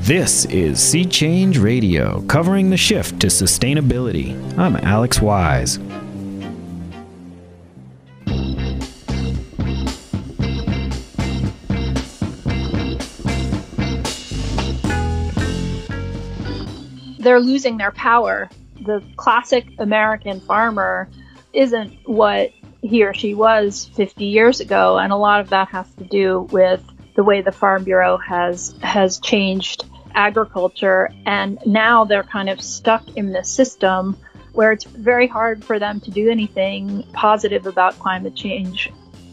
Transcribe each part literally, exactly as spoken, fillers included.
This is Sea Change Radio, covering the shift to sustainability. I'm Alex Wise. They're losing their power. The classic American farmer isn't what he or she was fifty years ago, and a lot of that has to do with the way the Farm Bureau has has changed agriculture, and now they're kind of stuck in this system where it's very hard for them to do anything positive about climate change.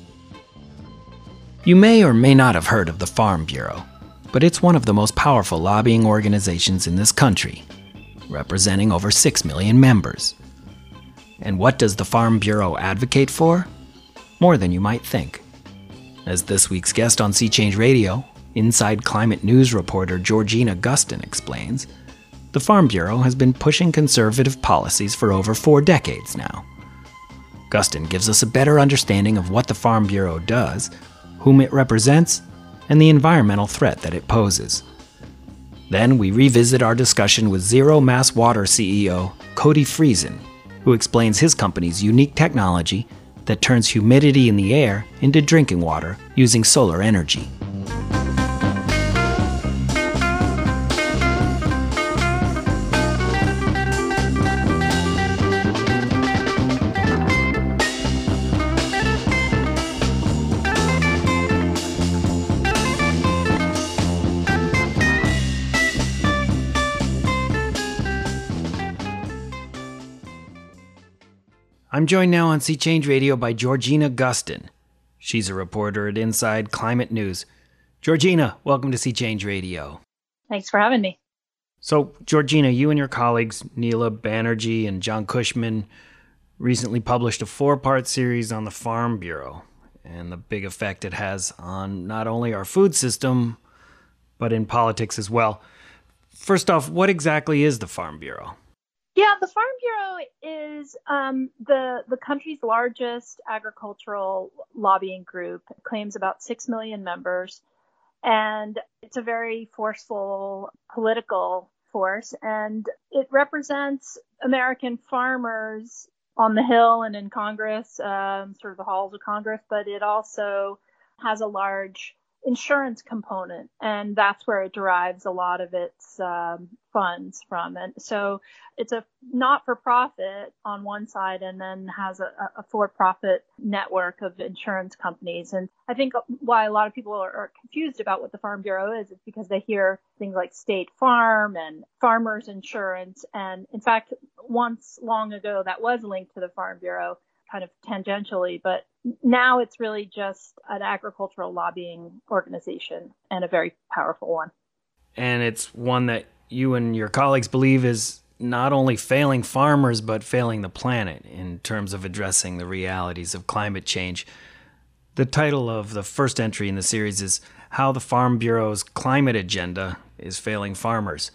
You may or may not have heard of the Farm Bureau, but it's one of the most powerful lobbying organizations in this country, representing over six million members. And what does the Farm Bureau advocate for? More than you might think. As this week's guest on Sea Change Radio, Inside Climate News reporter Georgina Gustin explains, the Farm Bureau has been pushing conservative policies for over four decades now. Gustin gives us a better understanding of what the Farm Bureau does, whom it represents, and the environmental threat that it poses. Then we revisit our discussion with Zero Mass Water C E O Cody Friesen, who explains his company's unique technology that turns humidity in the air into drinking water using solar energy. I'm joined now on Sea Change Radio by Georgina Gustin. She's a reporter at Inside Climate News. Georgina, welcome to Sea Change Radio. Thanks for having me. So, Georgina, you and your colleagues, Neela Banerjee and John Cushman, recently published a four-part series on the Farm Bureau and the big effect it has on not only our food system, but in politics as well. First off, what exactly is the Farm Bureau? Yeah, the Farm Bureau is um, the the country's largest agricultural lobbying group. It claims about six million members, and it's a very forceful political force, and it represents American farmers on the Hill and in Congress, um, sort of the halls of Congress, but it also has a large insurance component, and that's where it derives a lot of its um, funds from. And so it's a not-for-profit on one side and then has a, a for-profit network of insurance companies. And I think why a lot of people are, are confused about what the Farm Bureau is is because they hear things like State Farm and Farmers Insurance. And in fact, once long ago, that was linked to the Farm Bureau, kind of tangentially, but now it's really just an agricultural lobbying organization, and a very powerful one. And it's one that you and your colleagues believe is not only failing farmers, but failing the planet in terms of addressing the realities of climate change. The title of the first entry in the series is How the Farm Bureau's Climate Agenda is Failing Farmers.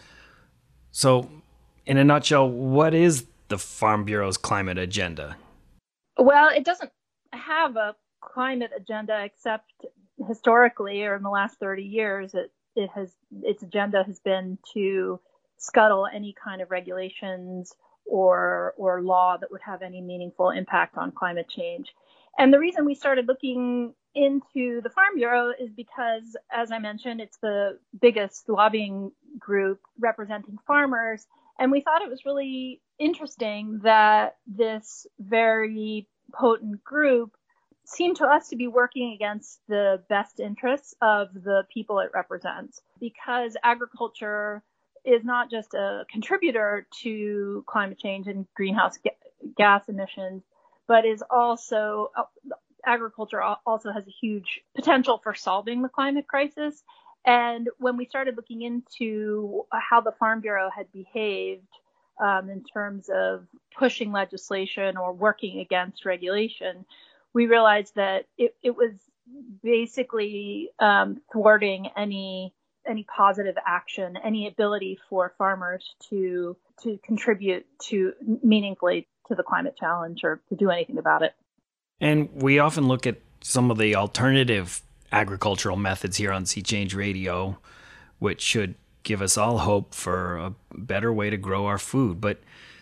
So, in a nutshell, what is the Farm Bureau's climate agenda? Well, it doesn't have a climate agenda, except historically, or in the last thirty years, it, it has its agenda has been to scuttle any kind of regulations or or law that would have any meaningful impact on climate change. And the reason we started looking into the Farm Bureau is because, as I mentioned, it's the biggest lobbying group representing farmers. And we thought it was really interesting that this very potent group seemed to us to be working against the best interests of the people it represents, because agriculture is not just a contributor to climate change and greenhouse ga- gas emissions, but is also, uh, agriculture also has a huge potential for solving the climate crisis. And when we started looking into how the Farm Bureau had behaved um, in terms of pushing legislation or working against regulation, we realized that it, it was basically um, thwarting any any positive action, any ability for farmers to to contribute to meaningfully to the climate challenge or to do anything about it. And we often look at some of the alternative agricultural methods here on Sea Change Radio, which should give us all hope for a better way to grow our food. But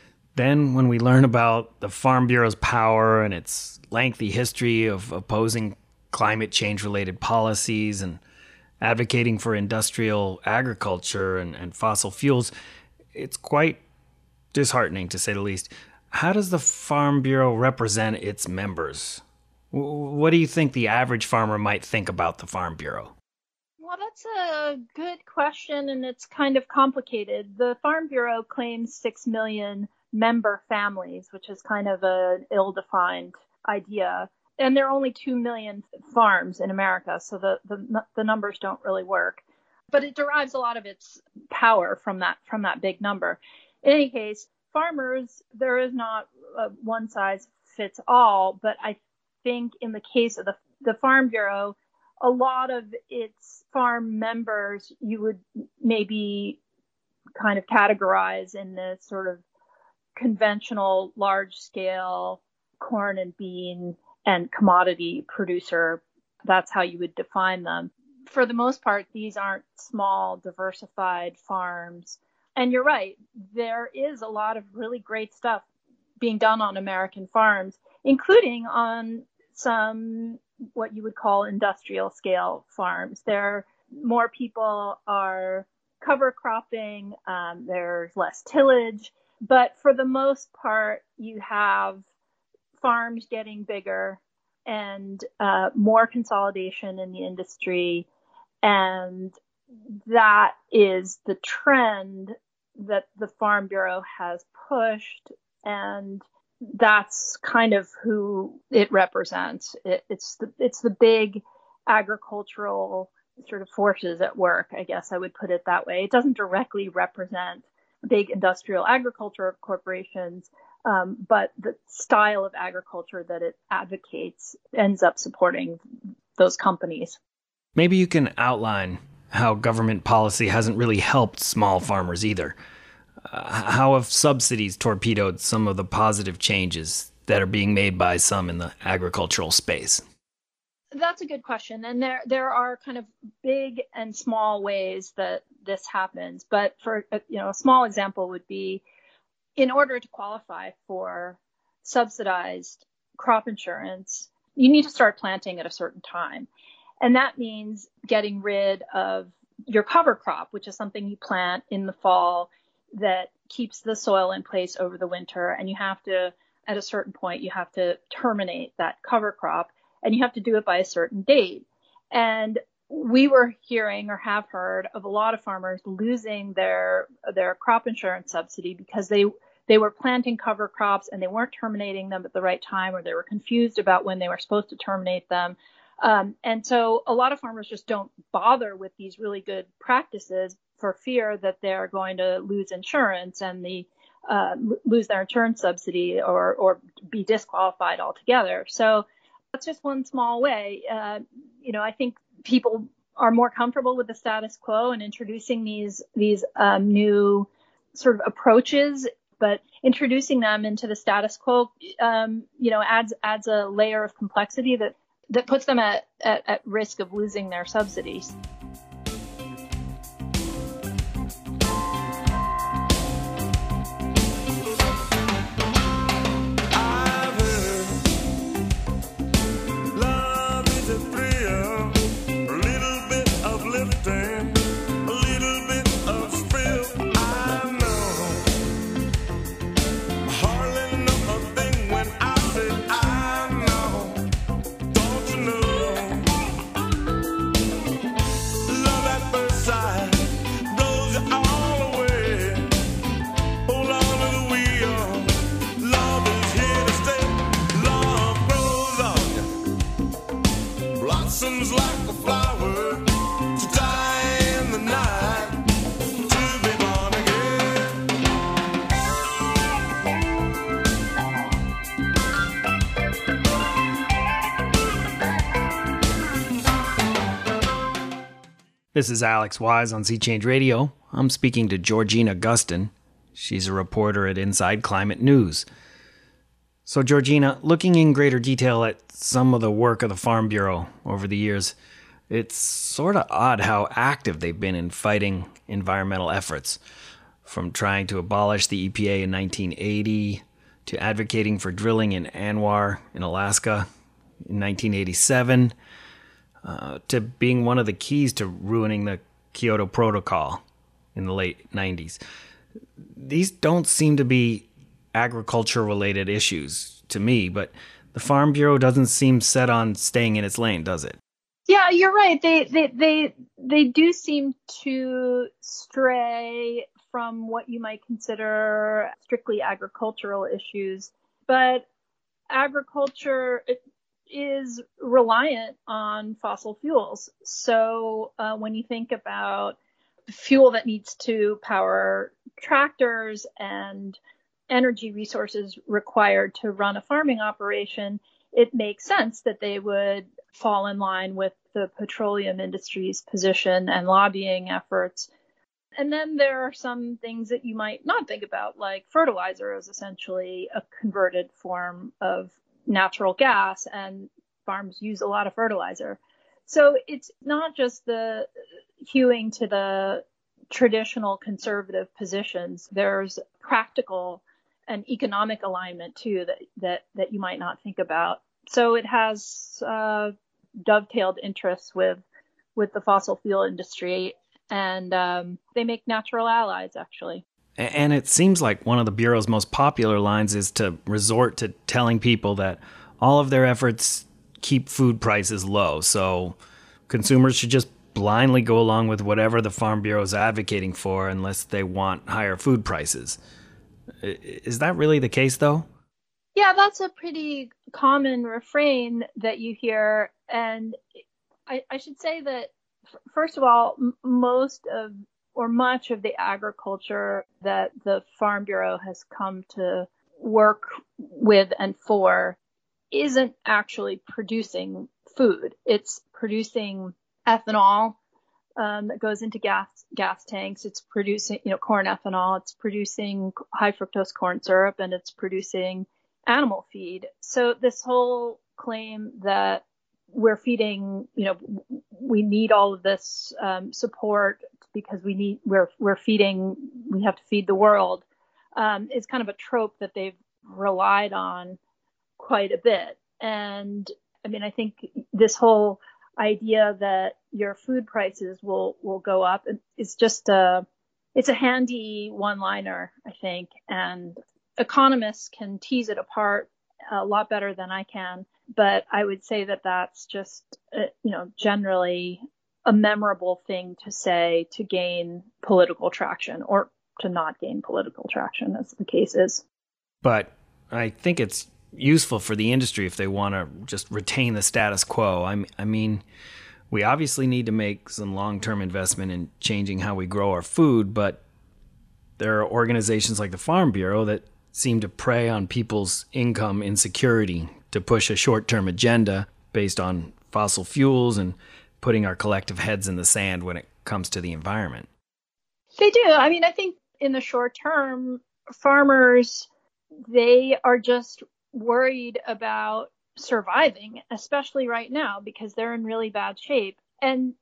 then when we learn about the Farm Bureau's power and its lengthy history of opposing climate change-related policies and advocating for industrial agriculture and, and fossil fuels, it's quite disheartening, to say the least. How does the Farm Bureau represent its members? What do you think the average farmer might think about the Farm Bureau? Well, that's a good question, and it's kind of complicated. The Farm Bureau claims six million member families, which is kind of an ill-defined idea. And there are only two million farms in America, so the, the the numbers don't really work. But it derives a lot of its power from that from that big number. In any case, farmers, there is not a one size fits all, but I think in the case of the the Farm Bureau, a lot of its farm members you would maybe kind of categorize in this sort of conventional large scale corn and bean and commodity producer. That's how you would define them. For the most part, these aren't small, diversified farms. And you're right, there is a lot of really great stuff being done on American farms, including on some what you would call industrial scale farms. There, more people are cover cropping, um, there's less tillage, but for the most part, you have farms getting bigger and uh, more consolidation in the industry. And that is the trend that the Farm Bureau has pushed. And that's kind of who it represents. It, it's the, it's the big agricultural sort of forces at work, I guess I would put it that way. It doesn't directly represent big industrial agriculture corporations, Um, but the style of agriculture that it advocates ends up supporting those companies. Maybe you can outline how government policy hasn't really helped small farmers either. Uh, how have subsidies torpedoed some of the positive changes that are being made by some in the agricultural space? That's a good question. And there there are kind of big and small ways that this happens. But for you know, a small example would be, in order to qualify for subsidized crop insurance, you need to start planting at a certain time. And that means getting rid of your cover crop, which is something you plant in the fall that keeps the soil in place over the winter. And you have to, at a certain point, you have to terminate that cover crop, and you have to do it by a certain date. And we were hearing or have heard of a lot of farmers losing their their crop insurance subsidy because they they were planting cover crops and they weren't terminating them at the right time, or they were confused about when they were supposed to terminate them. Um, and so a lot of farmers just don't bother with these really good practices for fear that they're going to lose insurance and the uh, lose their insurance subsidy or or be disqualified altogether. So that's just one small way. Uh, you know, I think people are more comfortable with the status quo and introducing these these um, new sort of approaches, but introducing them into the status quo, um, you know, adds adds a layer of complexity that that puts them at, at, at risk of losing their subsidies. This is Alex Wise on Sea Change Radio. I'm speaking to Georgina Gustin. She's a reporter at Inside Climate News. So, Georgina, looking in greater detail at some of the work of the Farm Bureau over the years, It's sort of odd how active they've been in fighting environmental efforts, from trying to abolish the E P A in nineteen eighty to advocating for drilling in ANWR in Alaska in nineteen eighty-seven, uh, to being one of the keys to ruining the Kyoto Protocol in the late nineties. These don't seem to be agriculture-related issues to me, but the Farm Bureau doesn't seem set on staying in its lane, does it? Yeah, you're right. They they they they do seem to stray from what you might consider strictly agricultural issues, but agriculture is reliant on fossil fuels. So uh, when you think about fuel that needs to power tractors and energy resources required to run a farming operation, it makes sense that they would fall in line with the petroleum industry's position and lobbying efforts. And then there are some things that you might not think about, like fertilizer is essentially a converted form of natural gas, and farms use a lot of fertilizer. So it's not just the hewing to the traditional conservative positions. There's practical and economic alignment too that that, that you might not think about. So it has uh, dovetailed interests with with the fossil fuel industry, and um, they make natural allies, actually. And it seems like one of the Bureau's most popular lines is to resort to telling people that all of their efforts keep food prices low, so consumers should just blindly go along with whatever the Farm Bureau is advocating for unless they want higher food prices. Is that really the case, though? Yeah, that's a pretty common refrain that you hear. And I, I should say that, first of all, m- most of or much of the agriculture that the Farm Bureau has come to work with and for isn't actually producing food. It's producing ethanol um, that goes into gas gas tanks. It's producing, you know, corn ethanol. It's producing high fructose corn syrup, and it's producing animal feed. So this whole claim that we're feeding, you know, we need all of this um, support because we need, we're we're feeding, we have to feed the world, um, is kind of a trope that they've relied on quite a bit. And I mean, I think this whole idea that your food prices will will go up is just a, it's a handy one-liner, I think, and economists can tease it apart a lot better than I can. But I would say that that's just, uh, you know, generally a memorable thing to say to gain political traction, or to not gain political traction, as the case is. But I think it's useful for the industry if they want to just retain the status quo. I, I mean, we obviously need to make some long-term investment in changing how we grow our food, but there are organizations like the Farm Bureau that seem to prey on people's income insecurity to push a short-term agenda based on fossil fuels and putting our collective heads in the sand when it comes to the environment. They do. I mean, I think in the short term, farmers, they are just worried about surviving, especially right now, because they're in really bad shape. And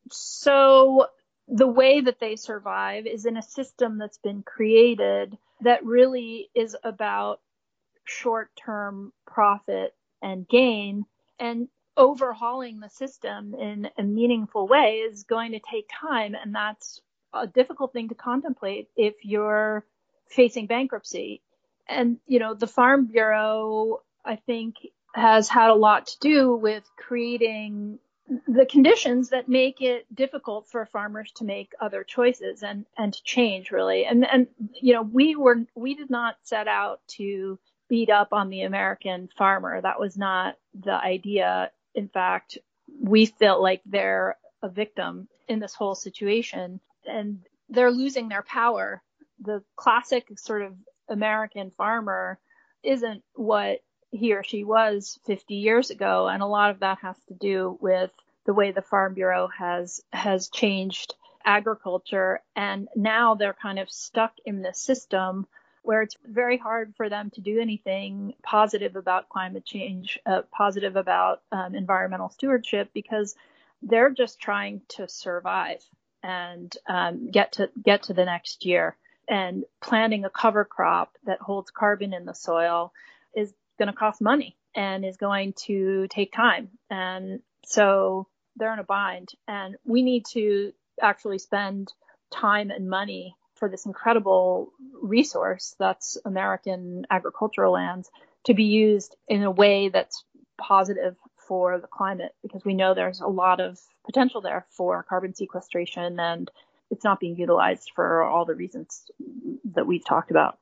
so the way that they survive is in a system that's been created that really is about short-term profit and gain, and overhauling the system in a meaningful way is going to take time. And that's a difficult thing to contemplate if you're facing bankruptcy. And, you know, the Farm Bureau, I think, has had a lot to do with creating the conditions that make it difficult for farmers to make other choices and, and to change, really. And, and, you know, we were, we did not set out to beat up on the American farmer. That was not the idea. In fact, we felt like they're a victim in this whole situation, and they're losing their power. The classic sort of American farmer isn't what he or she was fifty years ago. And a lot of that has to do with the way the Farm Bureau has, has changed agriculture. And now they're kind of stuck in this system where it's very hard for them to do anything positive about climate change, uh, positive about um, environmental stewardship, because They're just trying to survive and um, get to get to the next year. And planting a cover crop that holds carbon in the soil is going to cost money and is going to take time. And so they're in a bind. And we need to actually spend time and money for this incredible resource that's American agricultural lands to be used in a way that's positive for the climate, because we know there's a lot of potential there for carbon sequestration, and it's not being utilized for all the reasons that we've talked about.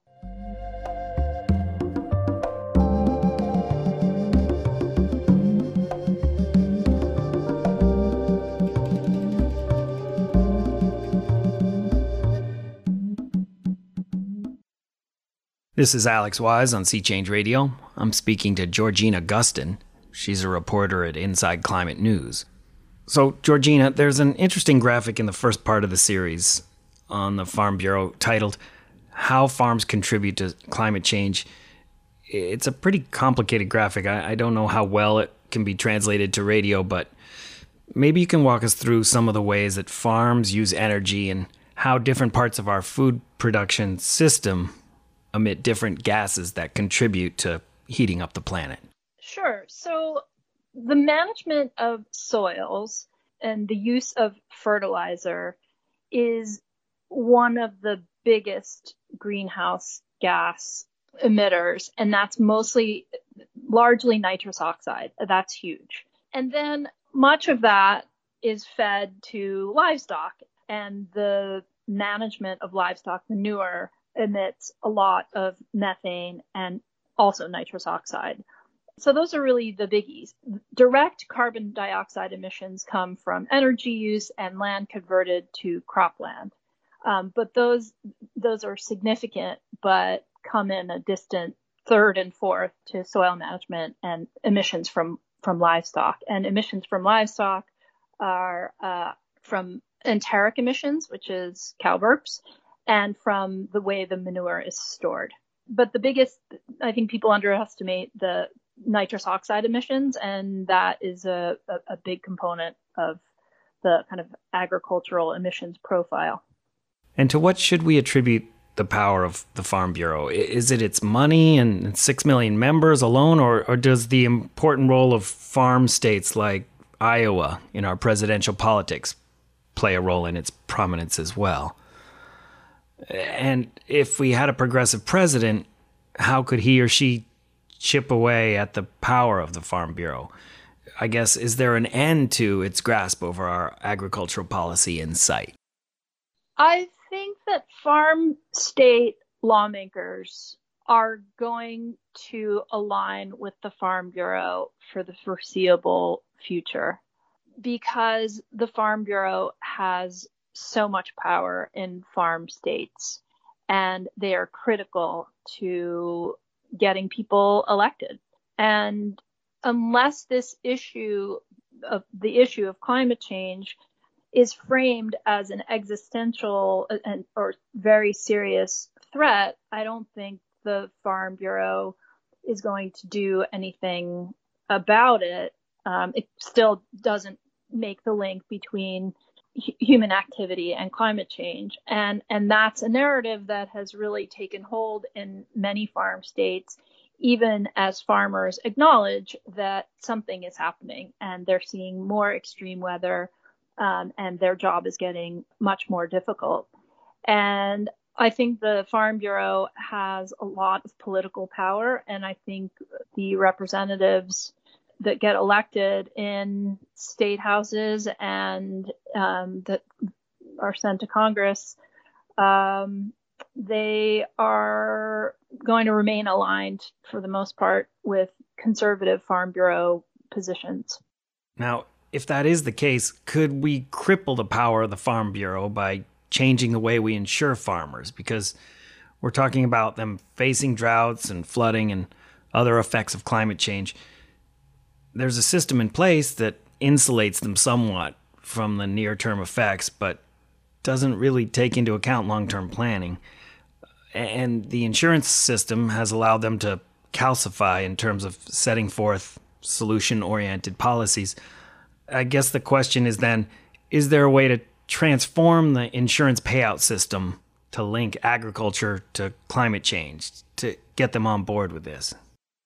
This is Alex Wise on Sea Change Radio. I'm speaking to Georgina Gustin. She's a reporter at Inside Climate News. So, Georgina, there's an interesting graphic in the first part of the series on the Farm Bureau titled How Farms Contribute to Climate Change. It's a pretty complicated graphic. I, I don't know how well it can be translated to radio, but maybe you can walk us through some of the ways that farms use energy and how different parts of our food production system emit different gases that contribute to heating up the planet. Sure. So the management of soils and the use of fertilizer is one of the biggest greenhouse gas emitters, and that's mostly largely nitrous oxide. That's huge. And then much of that is fed to livestock, and the management of livestock manure emits a lot of methane and also nitrous oxide. So those are really the biggies. Direct carbon dioxide emissions come from energy use and land converted to cropland. Um, but those those are significant, but come in a distant third and fourth to soil management and emissions from, from livestock. And emissions from livestock are uh, from enteric emissions, which is cow burps, and from the way the manure is stored. But the biggest, I think people underestimate the nitrous oxide emissions, and that is a, a, a big component of the kind of agricultural emissions profile. And to what should we attribute the power of the Farm Bureau? Is it its money and six million members alone, or, or does the important role of farm states like Iowa in our presidential politics play a role in its prominence as well? And if we had a progressive president, how could he or she chip away at the power of the Farm Bureau? I guess, is there an end to its grasp over our agricultural policy in sight? I think that farm state lawmakers are going to align with the Farm Bureau for the foreseeable future, because the Farm Bureau has so much power in farm states, and they are critical to getting people elected. And unless this issue of the issue of climate change is framed as an existential and or very serious threat, I don't think the Farm Bureau is going to do anything about it. Um, it still doesn't make the link between human activity and climate change. And, and that's a narrative that has really taken hold in many farm states, even as farmers acknowledge that something is happening and they're seeing more extreme weather, um, and their job is getting much more difficult. And I think the Farm Bureau has a lot of political power, and I think the representatives that get elected in state houses and um, that are sent to Congress, um, they are going to remain aligned for the most part with conservative Farm Bureau positions. Now, if that is the case, could we cripple the power of the Farm Bureau by changing the way we insure farmers? Because we're talking about them facing droughts and flooding and other effects of climate change. There's a system in place that insulates them somewhat from the near-term effects, but doesn't really take into account long-term planning. And the insurance system has allowed them to calcify in terms of setting forth solution-oriented policies. I guess the question is then, is there a way to transform the insurance payout system to link agriculture to climate change, to get them on board with this?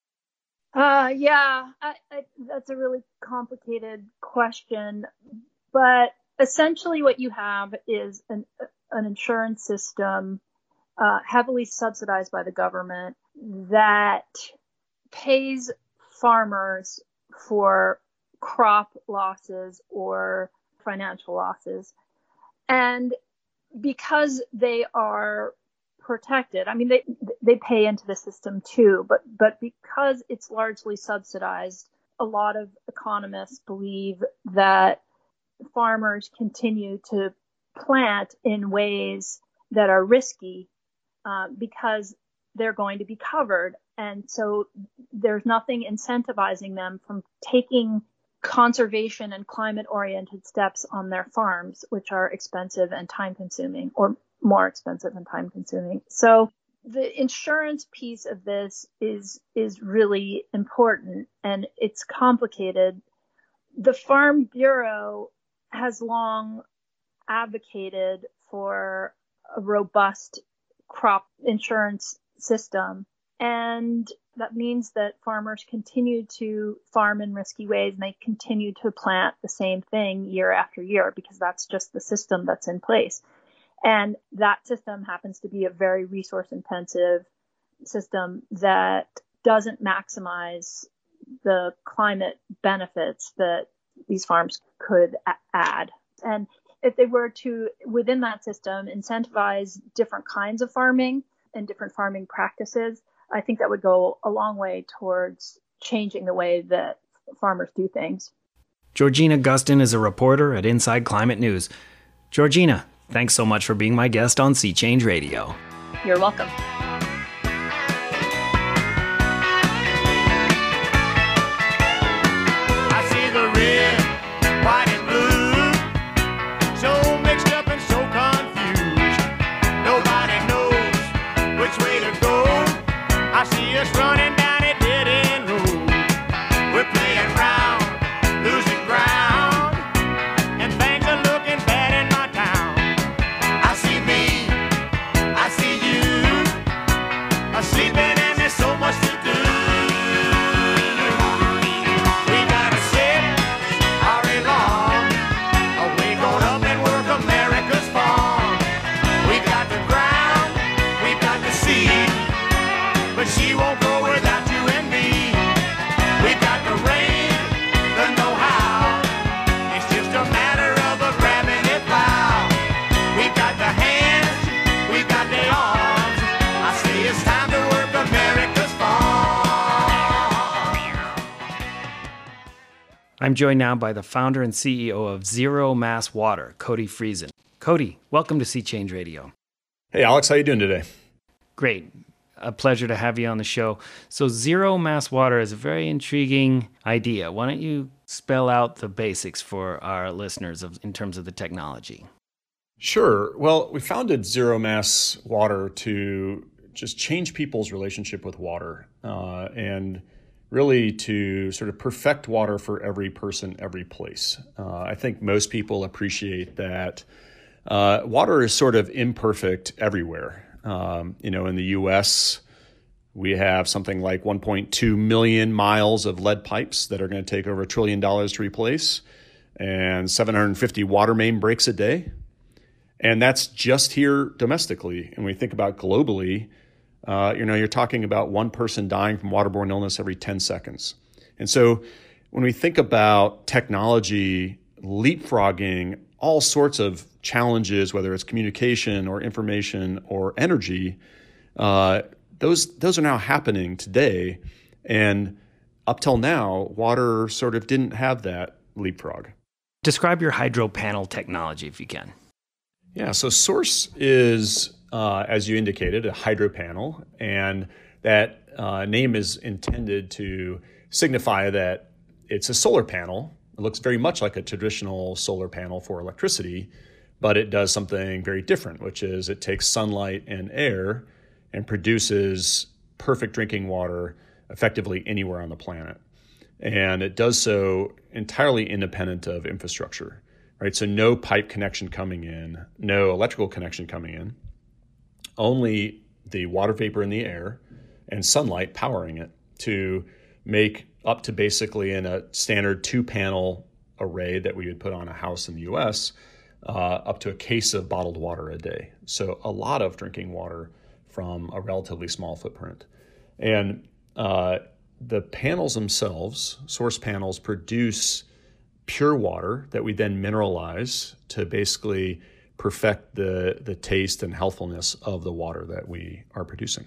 Uh, yeah, I, I, that's a really complicated question. But essentially what you have is an, an insurance system uh, heavily subsidized by the government that pays farmers for crop losses or financial losses. And because they are protected, I mean, they they pay into the system too, but but because it's largely subsidized, a lot of economists believe that farmers continue to plant in ways that are risky uh, because they're going to be covered. And so there's nothing incentivizing them from taking conservation and climate-oriented steps on their farms, which are expensive and time-consuming, or more expensive and time-consuming. So the insurance piece of this is is really important, and it's complicated. The Farm Bureau has long advocated for a robust crop insurance system, and that means that farmers continue to farm in risky ways, and they continue to plant the same thing year after year because that's just the system that's in place. And that system happens to be a very resource intensive system that doesn't maximize the climate benefits that these farms could a- add. And if they were to, within that system, incentivize different kinds of farming and different farming practices, I think that would go a long way towards changing the way that farmers do things. Georgina Gustin is a reporter at Inside Climate News. Georgina, thanks so much for being my guest on Sea Change Radio. You're welcome. I see the red, white, and blue, so mixed up and so confused. Nobody knows which way to go. I see us running down a dead-end road. We're playing round, losing ground, and things are looking bad in my town. I see me, I see you, are sleeping and there's so much to do. We gotta sit all day long, wake on up and work America's farm. We got the ground, we got the seed, but she won't grow without you and me. We got the rain, the know-how. It's just a matter of a grabbing it plow. We got the hands, we got the arms. I say it's time to work America's farm. I'm joined now by the founder and C E O of Zero Mass Water, Cody Friesen. Cody, welcome to Sea Change Radio. Hey, Alex, how you doing today? Great. A pleasure to have you on the show. So Zero Mass Water is a very intriguing idea. Why don't you spell out the basics for our listeners of, in terms of the technology? Sure. Well, we founded Zero Mass Water to just change people's relationship with water uh, and really to sort of perfect water for every person, every place. Uh, I think most people appreciate that uh, water is sort of imperfect everywhere. Um, you know, in the U S, we have something like one point two million miles of lead pipes that are going to take over a trillion dollars to replace, and seven hundred fifty water main breaks a day. And that's just here domestically. And when we think about globally, uh, you know, you're talking about one person dying from waterborne illness every ten seconds. And so when we think about technology leapfrogging all sorts of challenges, whether it's communication or information or energy, uh, those those are now happening today. And up till now, water sort of didn't have that leapfrog. Describe your hydro panel technology if you can. Yeah, so Source is, uh, as you indicated, a hydro panel, and that uh, name is intended to signify that it's a solar panel. It looks very much like a traditional solar panel for electricity, but it does something very different, which is it takes sunlight and air and produces perfect drinking water effectively anywhere on the planet. And it does so entirely independent of infrastructure, right? So no pipe connection coming in, no electrical connection coming in, only the water vapor in the air and sunlight powering it to make up to basically in a standard two-panel array that we would put on a house in the U S, uh, up to a case of bottled water a day. So a lot of drinking water from a relatively small footprint. And uh, the panels themselves, source panels, produce pure water that we then mineralize to basically perfect the, the taste and healthfulness of the water that we are producing.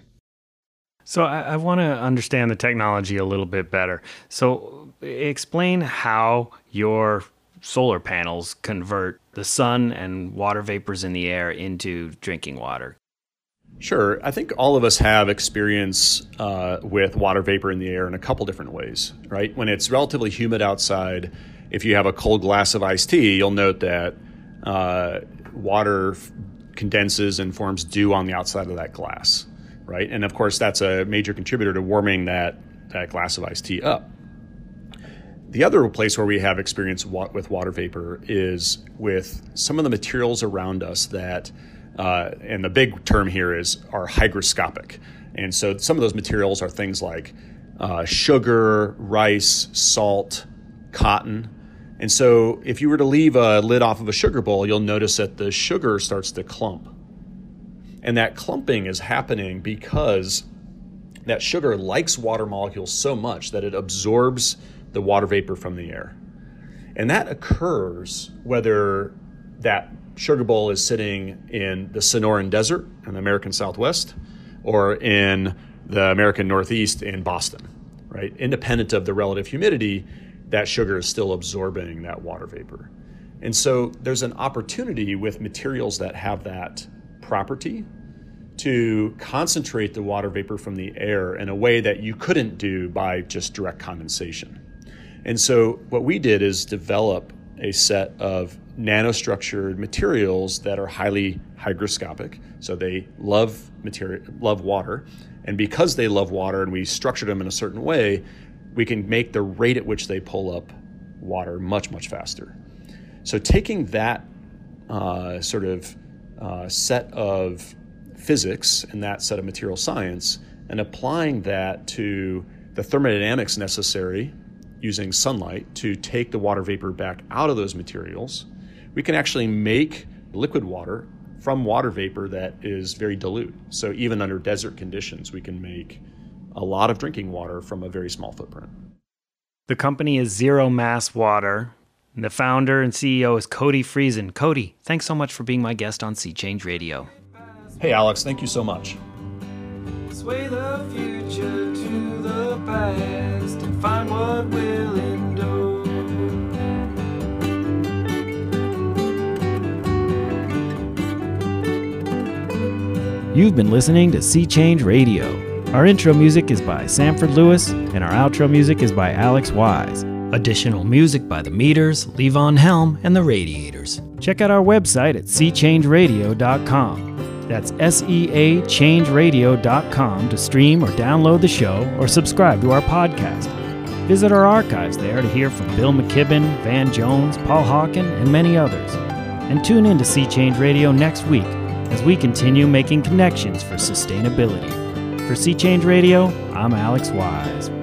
So I, I want to understand the technology a little bit better. So explain how your solar panels convert the sun and water vapors in the air into drinking water. Sure. I think all of us have experience uh, with water vapor in the air in a couple different ways, right? When it's relatively humid outside, if you have a cold glass of iced tea, you'll note that uh, water f- condenses and forms dew on the outside of that glass, right? And of course, that's a major contributor to warming that, that glass of iced tea up. The other place where we have experience wa- with water vapor is with some of the materials around us that Uh, and the big term here is are hygroscopic. And so some of those materials are things like uh, sugar, rice, salt, cotton. And so if you were to leave a lid off of a sugar bowl, you'll notice that the sugar starts to clump. And that clumping is happening because that sugar likes water molecules so much that it absorbs the water vapor from the air. And that occurs whether that sugar bowl is sitting in the Sonoran Desert in the American Southwest or in the American Northeast in Boston, right? Independent of the relative humidity, that sugar is still absorbing that water vapor. And so there's an opportunity with materials that have that property to concentrate the water vapor from the air in a way that you couldn't do by just direct condensation. And so what we did is develop a set of nanostructured materials that are highly hygroscopic. So they love material, love water. And because they love water and we structured them in a certain way, we can make the rate at which they pull up water much, much faster. So taking that uh, sort of uh, set of physics and that set of material science and applying that to the thermodynamics necessary using sunlight to take the water vapor back out of those materials, we can actually make liquid water from water vapor that is very dilute. So even under desert conditions, we can make a lot of drinking water from a very small footprint. The company is Zero Mass Water. The founder and C E O is Cody Friesen. Cody, thanks so much for being my guest on Sea Change Radio. Hey, Alex, thank you so much. Sway the future to the past and find what will endure. You've been listening to Sea Change Radio. Our intro music is by Sanford Lewis, and our outro music is by Alex Wise. Additional music by The Meters, Levon Helm, and The Radiators. Check out our website at sea change radio dot com. That's S E A change radio dot com to stream or download the show or subscribe to our podcast. Visit our archives there to hear from Bill McKibben, Van Jones, Paul Hawken, and many others. And tune in to Sea Change Radio next week as we continue making connections for sustainability. For Sea Change Radio, I'm Alex Wise.